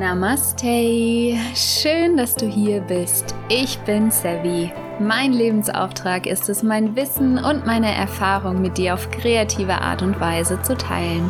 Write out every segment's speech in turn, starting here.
Namaste, schön, dass du hier bist. Ich bin Sevi. Mein Lebensauftrag ist es, mein Wissen und meine Erfahrung mit dir auf kreative Art und Weise zu teilen.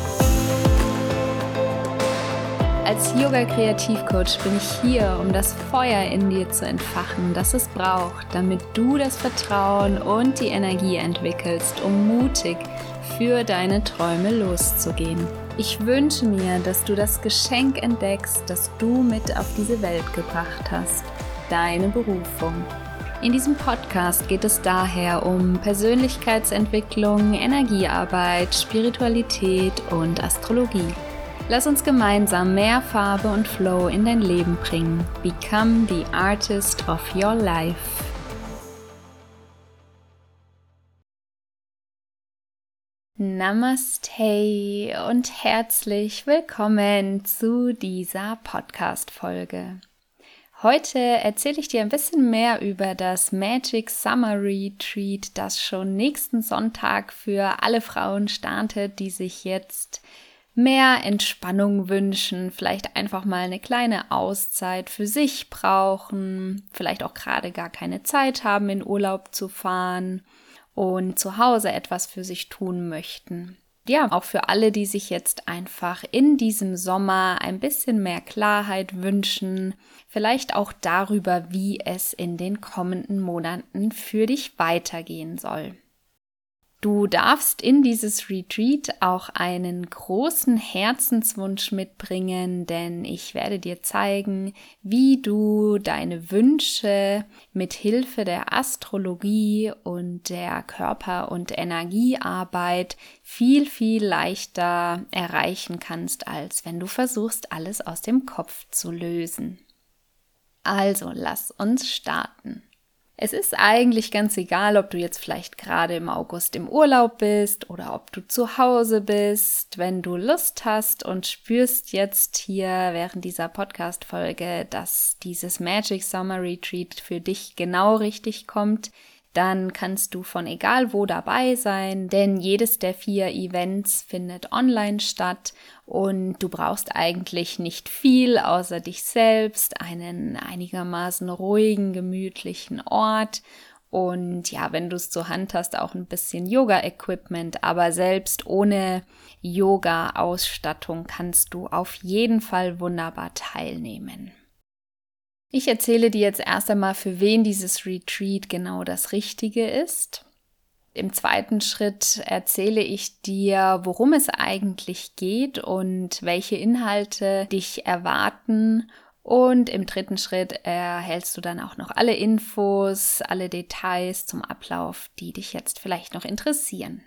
Als Yoga-Kreativcoach bin ich hier, um das Feuer in dir zu entfachen, das es braucht, damit du das Vertrauen und die Energie entwickelst, um mutig für deine Träume loszugehen. Ich wünsche mir, dass du das Geschenk entdeckst, das du mit auf diese Welt gebracht hast, deine Berufung. In diesem Podcast geht es daher um Persönlichkeitsentwicklung, Energiearbeit, Spiritualität und Astrologie. Lass uns gemeinsam mehr Farbe und Flow in dein Leben bringen. Become the artist of your life. Namaste und herzlich willkommen zu dieser Podcast-Folge. Heute erzähle ich dir ein bisschen mehr über das Magic Summer Retreat, das schon nächsten Sonntag für alle Frauen startet, die sich jetzt mehr Entspannung wünschen, vielleicht einfach mal eine kleine Auszeit für sich brauchen, vielleicht auch gerade gar keine Zeit haben, in Urlaub zu fahren und zu Hause etwas für sich tun möchten. Ja, auch für alle, die sich jetzt einfach in diesem Sommer ein bisschen mehr Klarheit wünschen, vielleicht auch darüber, wie es in den kommenden Monaten für dich weitergehen soll. Du darfst in dieses Retreat auch einen großen Herzenswunsch mitbringen, denn ich werde dir zeigen, wie du deine Wünsche mit Hilfe der Astrologie und der Körper- und Energiearbeit viel, viel leichter erreichen kannst, als wenn du versuchst, alles aus dem Kopf zu lösen. Also, lass uns starten. Es ist eigentlich ganz egal, ob du jetzt vielleicht gerade im August im Urlaub bist oder ob du zu Hause bist. Wenn du Lust hast und spürst jetzt hier während dieser Podcast-Folge, dass dieses Magic Summer Retreat für dich genau richtig kommt, dann kannst du von egal wo dabei sein, denn jedes der 4 Events findet online statt und du brauchst eigentlich nicht viel außer dich selbst, einen einigermaßen ruhigen, gemütlichen Ort und ja, wenn du es zur Hand hast, auch ein bisschen Yoga-Equipment, aber selbst ohne Yoga-Ausstattung kannst du auf jeden Fall wunderbar teilnehmen. Ich erzähle dir jetzt erst einmal, für wen dieses Retreat genau das Richtige ist. Im zweiten Schritt erzähle ich dir, worum es eigentlich geht und welche Inhalte dich erwarten. Und im dritten Schritt erhältst du dann auch noch alle Infos, alle Details zum Ablauf, die dich jetzt vielleicht noch interessieren.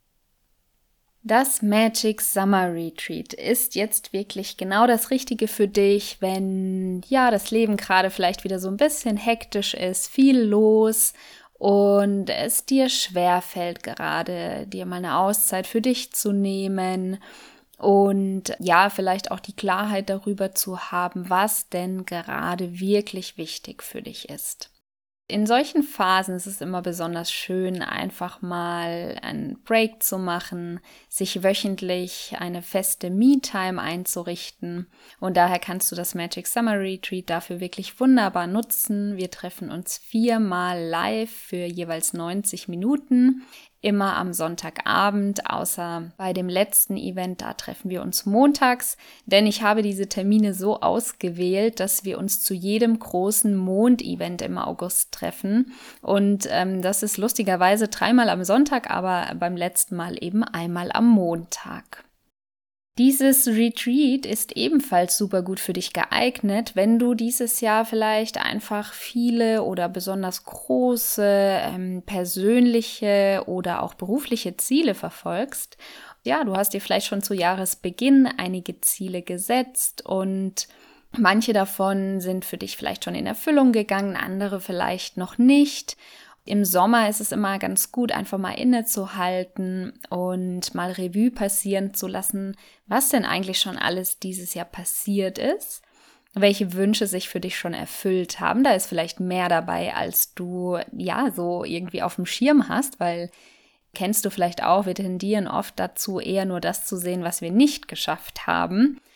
Das Magic Summer Retreat ist jetzt wirklich genau das Richtige für dich, wenn ja das Leben gerade vielleicht wieder so ein bisschen hektisch ist, viel los und es dir schwerfällt gerade, dir mal eine Auszeit für dich zu nehmen und ja, vielleicht auch die Klarheit darüber zu haben, was denn gerade wirklich wichtig für dich ist. In solchen Phasen ist es immer besonders schön, einfach mal einen Break zu machen, sich wöchentlich eine feste Me-Time einzurichten. Und daher kannst du das Magic Summer Retreat dafür wirklich wunderbar nutzen. Wir treffen uns 4-mal live für jeweils 90 Minuten. Immer am Sonntagabend, außer bei dem letzten Event, da treffen wir uns montags, denn ich habe diese Termine so ausgewählt, dass wir uns zu jedem großen Mondevent im August treffen und das ist lustigerweise 3-mal am Sonntag, aber beim letzten Mal eben einmal am Montag. Dieses Retreat ist ebenfalls super gut für dich geeignet, wenn du dieses Jahr vielleicht einfach viele oder besonders große persönliche oder auch berufliche Ziele verfolgst. Ja, du hast dir vielleicht schon zu Jahresbeginn einige Ziele gesetzt und manche davon sind für dich vielleicht schon in Erfüllung gegangen, andere vielleicht noch nicht. Im Sommer ist es immer ganz gut, einfach mal innezuhalten und mal Revue passieren zu lassen, was denn eigentlich schon alles dieses Jahr passiert ist, welche Wünsche sich für dich schon erfüllt haben. Da ist vielleicht mehr dabei, als du ja so irgendwie auf dem Schirm hast, weil kennst du vielleicht auch, wir tendieren oft dazu, eher nur das zu sehen, was wir nicht geschafft haben.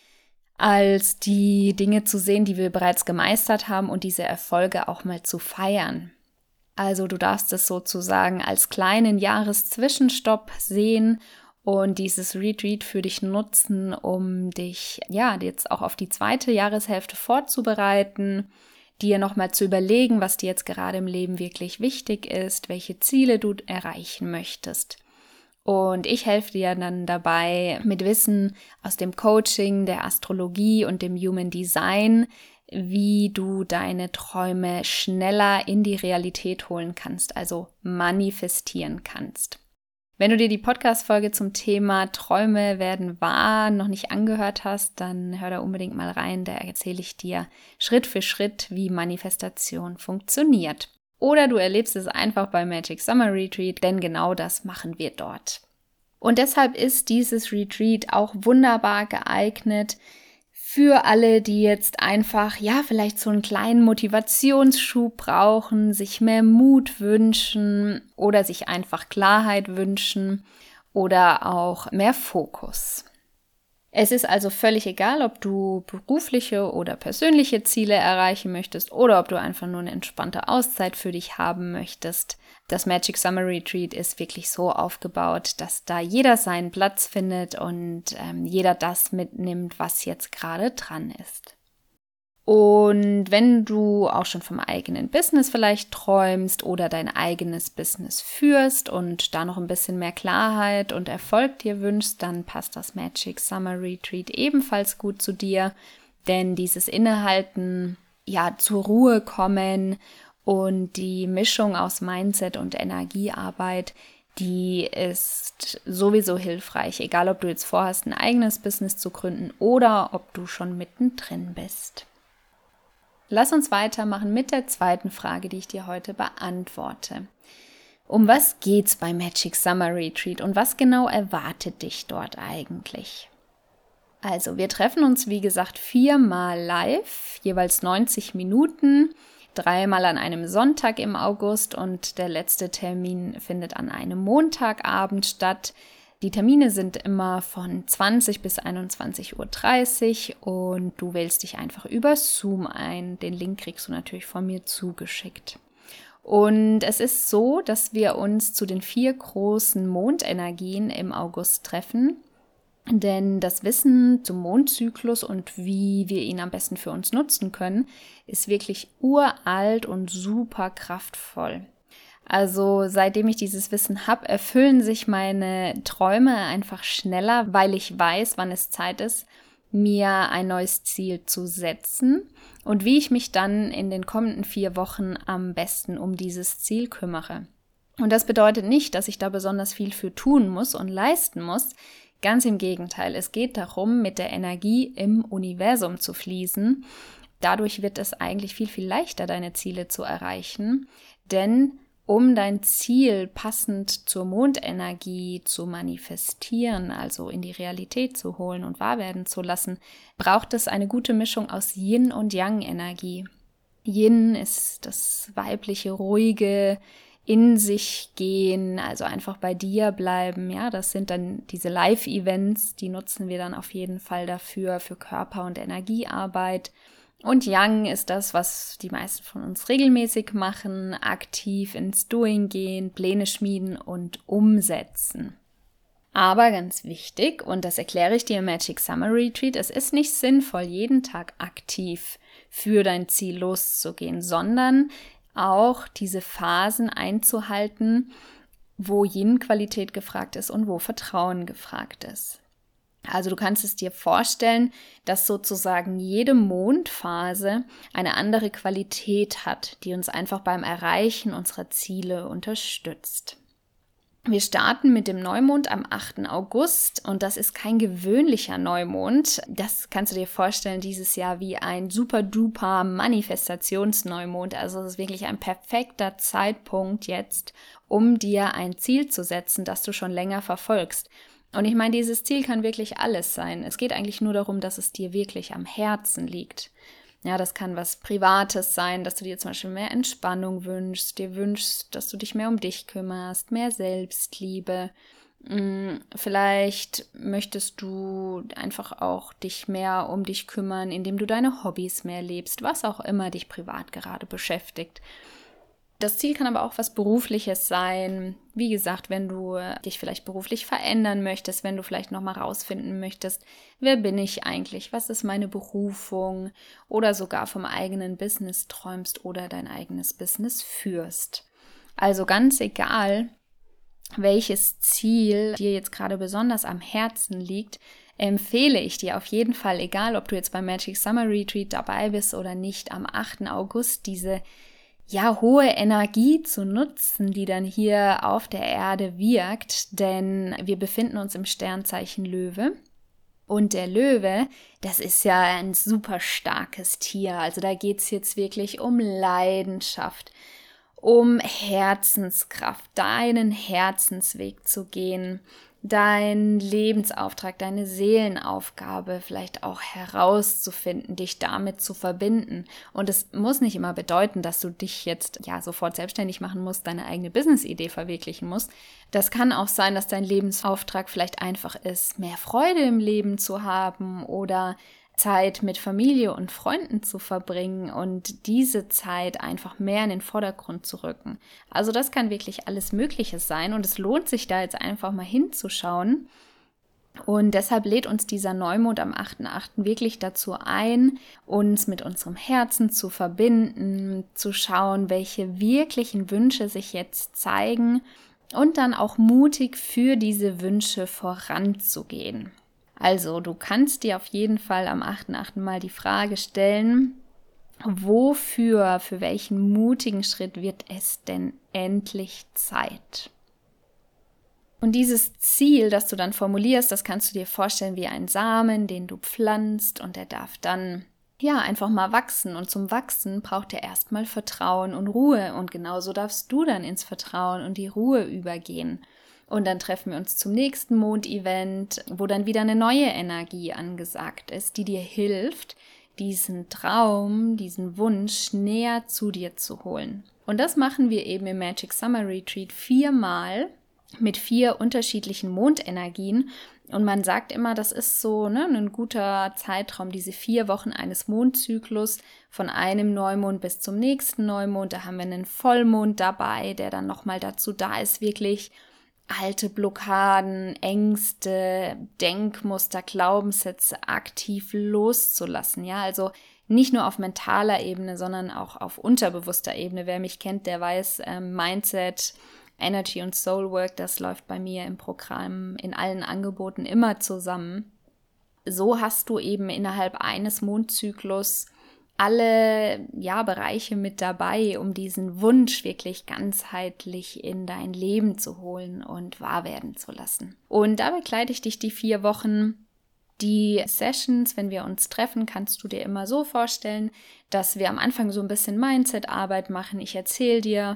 als die Dinge zu sehen, die wir bereits gemeistert haben und diese Erfolge auch mal zu feiern. Also du darfst es sozusagen als kleinen Jahreszwischenstopp sehen und dieses Retreat für dich nutzen, um dich jetzt auch auf die zweite Jahreshälfte vorzubereiten, dir nochmal zu überlegen, was dir jetzt gerade im Leben wirklich wichtig ist, welche Ziele du erreichen möchtest. Und ich helfe dir dann dabei mit Wissen aus dem Coaching, der Astrologie und dem Human Design, wie du deine Träume schneller in die Realität holen kannst, also manifestieren kannst. Wenn du dir die Podcast-Folge zum Thema Träume werden wahr noch nicht angehört hast, dann hör da unbedingt mal rein, da erzähle ich dir Schritt für Schritt, wie Manifestation funktioniert. Oder du erlebst es einfach beim Magic Summer Retreat, denn genau das machen wir dort. Und deshalb ist dieses Retreat auch wunderbar geeignet für alle, die jetzt einfach, vielleicht so einen kleinen Motivationsschub brauchen, sich mehr Mut wünschen oder sich einfach Klarheit wünschen oder auch mehr Fokus. Es ist also völlig egal, ob du berufliche oder persönliche Ziele erreichen möchtest oder ob du einfach nur eine entspannte Auszeit für dich haben möchtest. Das Magic Summer Retreat ist wirklich so aufgebaut, dass da jeder seinen Platz findet und jeder das mitnimmt, was jetzt gerade dran ist. Und wenn du auch schon vom eigenen Business vielleicht träumst oder dein eigenes Business führst und da noch ein bisschen mehr Klarheit und Erfolg dir wünschst, dann passt das Magic Summer Retreat ebenfalls gut zu dir, denn dieses Innehalten, zur Ruhe kommen und die Mischung aus Mindset und Energiearbeit, die ist sowieso hilfreich, egal ob du jetzt vorhast, ein eigenes Business zu gründen oder ob du schon mittendrin bist. Lass uns weitermachen mit der zweiten Frage, die ich dir heute beantworte. Um was geht's bei Magic Summer Retreat und was genau erwartet dich dort eigentlich? Also, wir treffen uns, wie gesagt, 4-mal live, jeweils 90 Minuten, 3-mal an einem Sonntag im August und der letzte Termin findet an einem Montagabend statt. Die Termine sind immer von 20 bis 21:30 Uhr und du wählst dich einfach über Zoom ein. Den Link kriegst du natürlich von mir zugeschickt. Und es ist so, dass wir uns zu den 4 großen Mondenergien im August treffen. Denn das Wissen zum Mondzyklus und wie wir ihn am besten für uns nutzen können, ist wirklich uralt und super kraftvoll. Also seitdem ich dieses Wissen habe, erfüllen sich meine Träume einfach schneller, weil ich weiß, wann es Zeit ist, mir ein neues Ziel zu setzen und wie ich mich dann in den kommenden 4 Wochen am besten um dieses Ziel kümmere. Und das bedeutet nicht, dass ich da besonders viel für tun muss und leisten muss. Ganz im Gegenteil, es geht darum, mit der Energie im Universum zu fließen. Dadurch wird es eigentlich viel, viel leichter, deine Ziele zu erreichen, denn um dein Ziel passend zur Mondenergie zu manifestieren, also in die Realität zu holen und wahr werden zu lassen, braucht es eine gute Mischung aus Yin- und Yang-Energie. Yin ist das weibliche, ruhige, in sich gehen, also einfach bei dir bleiben. Ja, das sind dann diese Live-Events, die nutzen wir dann auf jeden Fall dafür, für Körper- und Energiearbeit. Und Yang ist das, was die meisten von uns regelmäßig machen, aktiv ins Doing gehen, Pläne schmieden und umsetzen. Aber ganz wichtig, und das erkläre ich dir im Magic Summer Retreat, es ist nicht sinnvoll, jeden Tag aktiv für dein Ziel loszugehen, sondern auch diese Phasen einzuhalten, wo Yin-Qualität gefragt ist und wo Vertrauen gefragt ist. Also du kannst es dir vorstellen, dass sozusagen jede Mondphase eine andere Qualität hat, die uns einfach beim Erreichen unserer Ziele unterstützt. Wir starten mit dem Neumond am 8. August und das ist kein gewöhnlicher Neumond. Das kannst du dir vorstellen dieses Jahr wie ein super-duper Manifestationsneumond. Also es ist wirklich ein perfekter Zeitpunkt jetzt, um dir ein Ziel zu setzen, das du schon länger verfolgst. Und ich meine, dieses Ziel kann wirklich alles sein. Es geht eigentlich nur darum, dass es dir wirklich am Herzen liegt. Ja, das kann was Privates sein, dass du dir zum Beispiel mehr Entspannung wünschst, dir wünschst, dass du dich mehr um dich kümmerst, mehr Selbstliebe. Vielleicht möchtest du einfach auch dich mehr um dich kümmern, indem du deine Hobbys mehr lebst, was auch immer dich privat gerade beschäftigt. Das Ziel kann aber auch was Berufliches sein. Wie gesagt, wenn du dich vielleicht beruflich verändern möchtest, wenn du vielleicht nochmal rausfinden möchtest, wer bin ich eigentlich, was ist meine Berufung oder sogar vom eigenen Business träumst oder dein eigenes Business führst. Also ganz egal, welches Ziel dir jetzt gerade besonders am Herzen liegt, empfehle ich dir auf jeden Fall, egal ob du jetzt beim Magic Summer Retreat dabei bist oder nicht, am 8. August diese hohe Energie zu nutzen, die dann hier auf der Erde wirkt, denn wir befinden uns im Sternzeichen Löwe. Und der Löwe, das ist ja ein super starkes Tier. Also da geht es jetzt wirklich um Leidenschaft, um Herzenskraft, deinen Herzensweg zu gehen, deinen Lebensauftrag, deine Seelenaufgabe vielleicht auch herauszufinden, dich damit zu verbinden. Und es muss nicht immer bedeuten, dass du dich jetzt sofort selbstständig machen musst, deine eigene Business-Idee verwirklichen musst. Das kann auch sein, dass dein Lebensauftrag vielleicht einfach ist, mehr Freude im Leben zu haben oder Zeit mit Familie und Freunden zu verbringen und diese Zeit einfach mehr in den Vordergrund zu rücken. Also das kann wirklich alles Mögliche sein und es lohnt sich da jetzt einfach mal hinzuschauen. Und deshalb lädt uns dieser Neumond am 8.8. wirklich dazu ein, uns mit unserem Herzen zu verbinden, zu schauen, welche wirklichen Wünsche sich jetzt zeigen und dann auch mutig für diese Wünsche voranzugehen. Also, du kannst dir auf jeden Fall am 8.8. mal die Frage stellen, für welchen mutigen Schritt wird es denn endlich Zeit? Und dieses Ziel, das du dann formulierst, das kannst du dir vorstellen wie ein Samen, den du pflanzt und der darf dann einfach mal wachsen. Und zum Wachsen braucht er erstmal Vertrauen und Ruhe. Und genauso darfst du dann ins Vertrauen und die Ruhe übergehen. Und dann treffen wir uns zum nächsten Mondevent, wo dann wieder eine neue Energie angesagt ist, die dir hilft, diesen Traum, diesen Wunsch näher zu dir zu holen. Und das machen wir eben im Magic Summer Retreat 4-mal mit 4 unterschiedlichen Mondenergien. Und man sagt immer, das ist so ein guter Zeitraum, diese 4 Wochen eines Mondzyklus, von einem Neumond bis zum nächsten Neumond. Da haben wir einen Vollmond dabei, der dann nochmal dazu da ist, wirklich alte Blockaden, Ängste, Denkmuster, Glaubenssätze aktiv loszulassen. Ja, also nicht nur auf mentaler Ebene, sondern auch auf unterbewusster Ebene. Wer mich kennt, der weiß, Mindset, Energy und Soulwork, das läuft bei mir im Programm in allen Angeboten immer zusammen. So hast du eben innerhalb eines Mondzyklus alle Bereiche mit dabei, um diesen Wunsch wirklich ganzheitlich in dein Leben zu holen und wahr werden zu lassen. Und da begleite ich dich die 4 Wochen. Die Sessions, wenn wir uns treffen, kannst du dir immer so vorstellen, dass wir am Anfang so ein bisschen Mindset-Arbeit machen. Ich erzähle dir,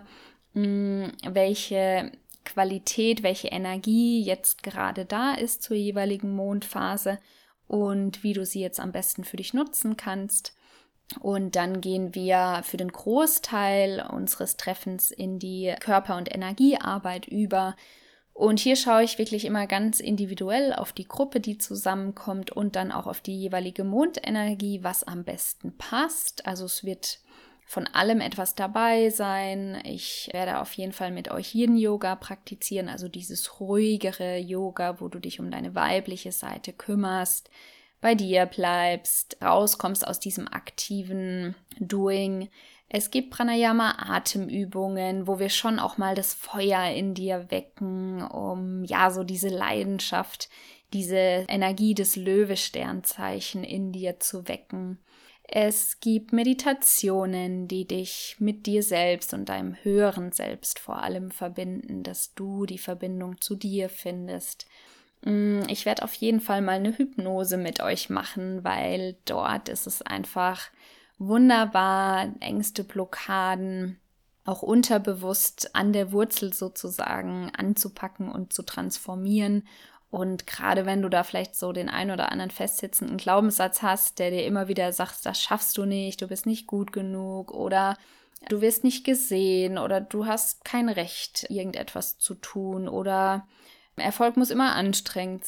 welche Qualität, welche Energie jetzt gerade da ist zur jeweiligen Mondphase und wie du sie jetzt am besten für dich nutzen kannst. Und dann gehen wir für den Großteil unseres Treffens in die Körper- und Energiearbeit über. Und hier schaue ich wirklich immer ganz individuell auf die Gruppe, die zusammenkommt und dann auch auf die jeweilige Mondenergie, was am besten passt. Also es wird von allem etwas dabei sein. Ich werde auf jeden Fall mit euch Yin-Yoga praktizieren, also dieses ruhigere Yoga, wo du dich um deine weibliche Seite kümmerst, bei dir bleibst, rauskommst aus diesem aktiven Doing. Es gibt Pranayama-Atemübungen, wo wir schon auch mal das Feuer in dir wecken, um so diese Leidenschaft, diese Energie des Löwe-Sternzeichen in dir zu wecken. Es gibt Meditationen, die dich mit dir selbst und deinem höheren Selbst vor allem verbinden, dass du die Verbindung zu dir findest. Ich werde auf jeden Fall mal eine Hypnose mit euch machen, weil dort ist es einfach wunderbar, Ängste, Blockaden auch unterbewusst an der Wurzel sozusagen anzupacken und zu transformieren. Und gerade wenn du da vielleicht so den ein oder anderen festsitzenden Glaubenssatz hast, der dir immer wieder sagt, das schaffst du nicht, du bist nicht gut genug oder du wirst nicht gesehen oder du hast kein Recht, irgendetwas zu tun oder Erfolg muss immer anstrengend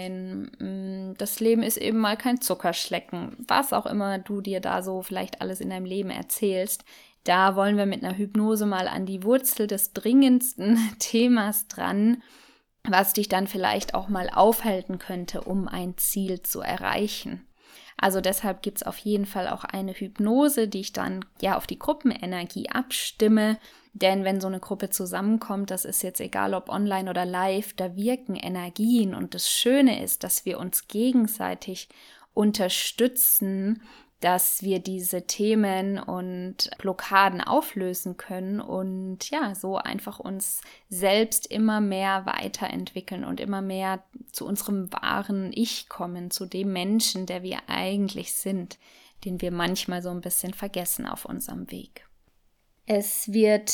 sein. Das Leben ist eben mal kein Zuckerschlecken. Was auch immer du dir da so vielleicht alles in deinem Leben erzählst, da wollen wir mit einer Hypnose mal an die Wurzel des dringendsten Themas dran, was dich dann vielleicht auch mal aufhalten könnte, um ein Ziel zu erreichen. Also deshalb gibt es auf jeden Fall auch eine Hypnose, die ich dann ja auf die Gruppenenergie abstimme. Denn wenn so eine Gruppe zusammenkommt, das ist jetzt egal ob online oder live, da wirken Energien. Und das Schöne ist, dass wir uns gegenseitig unterstützen, dass wir diese Themen und Blockaden auflösen können und ja, so einfach uns selbst immer mehr weiterentwickeln und immer mehr zu unserem wahren Ich kommen, zu dem Menschen, der wir eigentlich sind, den wir manchmal so ein bisschen vergessen auf unserem Weg. Es wird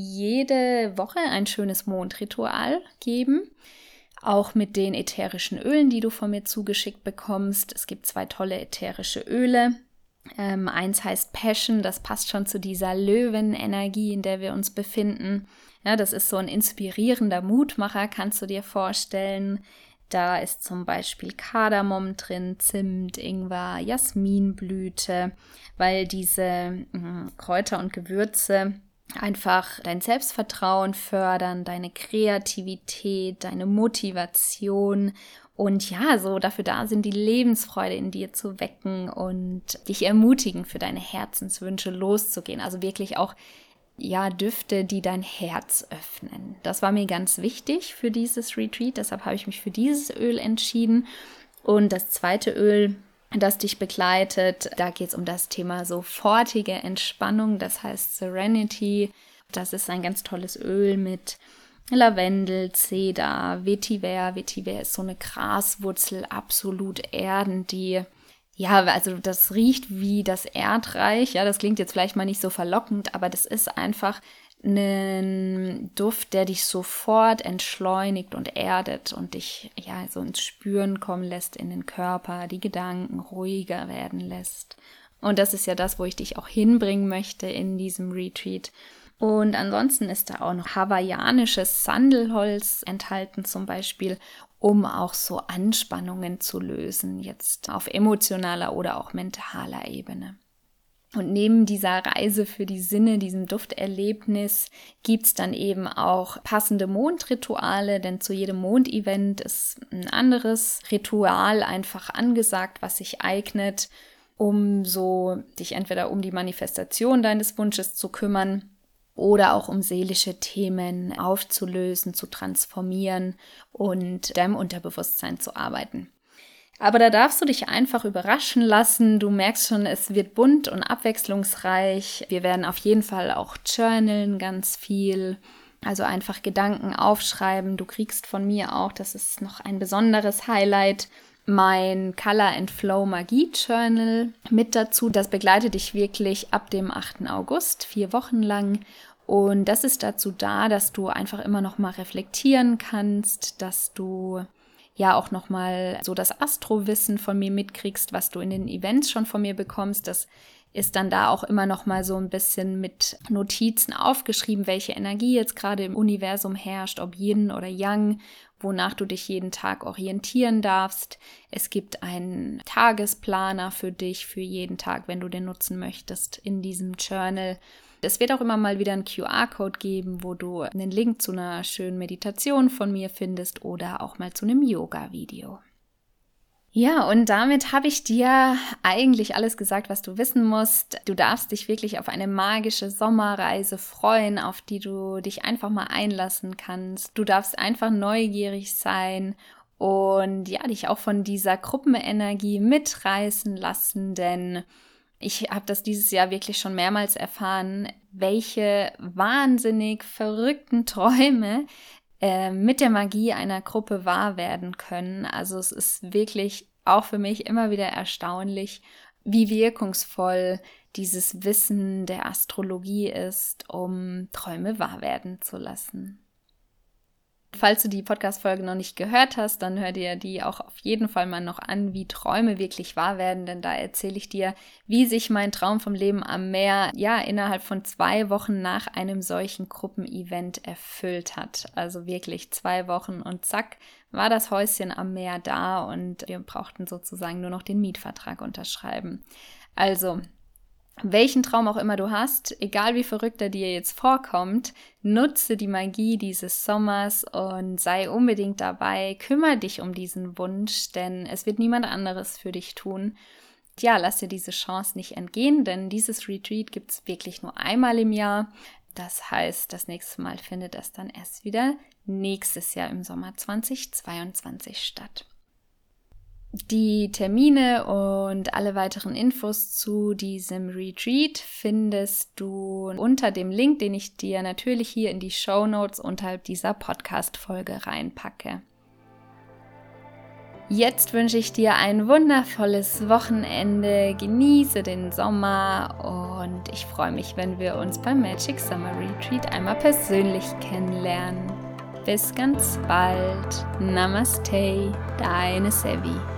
jede Woche ein schönes Mondritual geben, auch mit den ätherischen Ölen, die du von mir zugeschickt bekommst. Es gibt 2 tolle ätherische Öle. Eins heißt Passion, das passt schon zu dieser Löwenenergie, in der wir uns befinden. Ja, das ist so ein inspirierender Mutmacher, kannst du dir vorstellen. Da ist zum Beispiel Kardamom drin, Zimt, Ingwer, Jasminblüte, weil diese Kräuter und Gewürze einfach dein Selbstvertrauen fördern, deine Kreativität, deine Motivation und ja, so dafür da sind, die Lebensfreude in dir zu wecken und dich ermutigen, für deine Herzenswünsche loszugehen. Also wirklich auch, ja, Düfte, die dein Herz öffnen. Das war mir ganz wichtig für dieses Retreat, deshalb habe ich mich für dieses Öl entschieden. Und das zweite Öl, das dich begleitet, da geht es um das Thema sofortige Entspannung, das heißt Serenity. Das ist ein ganz tolles Öl mit Lavendel, Zeder, Vetiver. Vetiver ist so eine Graswurzel, absolut erdend, die, ja, also das riecht wie das Erdreich. Ja, das klingt jetzt vielleicht mal nicht so verlockend, aber das ist einfach ein Duft, der dich sofort entschleunigt und erdet und dich ja so ins Spüren kommen lässt in den Körper, die Gedanken ruhiger werden lässt. Und das ist ja das, wo ich dich auch hinbringen möchte in diesem Retreat. Und ansonsten ist da auch noch hawaiianisches Sandelholz enthalten zum Beispiel, um auch so Anspannungen zu lösen, jetzt auf emotionaler oder auch mentaler Ebene. Und neben dieser Reise für die Sinne, diesem Dufterlebnis, gibt es dann eben auch passende Mondrituale, denn zu jedem Mondevent ist ein anderes Ritual einfach angesagt, was sich eignet, um so dich entweder um die Manifestation deines Wunsches zu kümmern oder auch um seelische Themen aufzulösen, zu transformieren und deinem Unterbewusstsein zu arbeiten. Aber da darfst du dich einfach überraschen lassen. Du merkst schon, es wird bunt und abwechslungsreich. Wir werden auf jeden Fall auch journalen ganz viel. Also einfach Gedanken aufschreiben. Du kriegst von mir auch, das ist noch ein besonderes Highlight, mein Color and Flow Magie Journal mit dazu. Das begleitet dich wirklich ab dem 8. August, 4 Wochen lang. Und das ist dazu da, dass du einfach immer noch mal reflektieren kannst, dass du ja auch nochmal so das Astrowissen von mir mitkriegst, was du in den Events schon von mir bekommst. Das ist dann da auch immer nochmal so ein bisschen mit Notizen aufgeschrieben, welche Energie jetzt gerade im Universum herrscht, ob Yin oder Yang, wonach du dich jeden Tag orientieren darfst. Es gibt einen Tagesplaner für dich, für jeden Tag, wenn du den nutzen möchtest, in diesem Journal. Es wird auch immer mal wieder einen QR-Code geben, wo du einen Link zu einer schönen Meditation von mir findest oder auch mal zu einem Yoga-Video. Ja, und damit habe ich dir eigentlich alles gesagt, was du wissen musst. Du darfst dich wirklich auf eine magische Sommerreise freuen, auf die du dich einfach mal einlassen kannst. Du darfst einfach neugierig sein und ja, dich auch von dieser Gruppenenergie mitreißen lassen, denn ich habe das dieses Jahr wirklich schon mehrmals erfahren, welche wahnsinnig verrückten Träume mit der Magie einer Gruppe wahr werden können. Also es ist wirklich auch für mich immer wieder erstaunlich, wie wirkungsvoll dieses Wissen der Astrologie ist, um Träume wahr werden zu lassen. Falls du die Podcast-Folge noch nicht gehört hast, dann hör dir die auch auf jeden Fall mal noch an, wie Träume wirklich wahr werden, denn da erzähle ich dir, wie sich mein Traum vom Leben am Meer innerhalb von 2 Wochen nach einem solchen Gruppenevent erfüllt hat. Also wirklich 2 Wochen und zack, war das Häuschen am Meer da und wir brauchten sozusagen nur noch den Mietvertrag unterschreiben. Also, welchen Traum auch immer du hast, egal wie verrückt er dir jetzt vorkommt, nutze die Magie dieses Sommers und sei unbedingt dabei. Kümmere dich um diesen Wunsch, denn es wird niemand anderes für dich tun. Ja, lass dir diese Chance nicht entgehen, denn dieses Retreat gibt es wirklich nur einmal im Jahr. Das heißt, das nächste Mal findet es dann erst wieder nächstes Jahr im Sommer 2022 statt. Die Termine und alle weiteren Infos zu diesem Retreat findest du unter dem Link, den ich dir natürlich hier in die Shownotes unterhalb dieser Podcast-Folge reinpacke. Jetzt wünsche ich dir ein wundervolles Wochenende, genieße den Sommer und ich freue mich, wenn wir uns beim Magic Summer Retreat einmal persönlich kennenlernen. Bis ganz bald. Namaste, deine Sevi.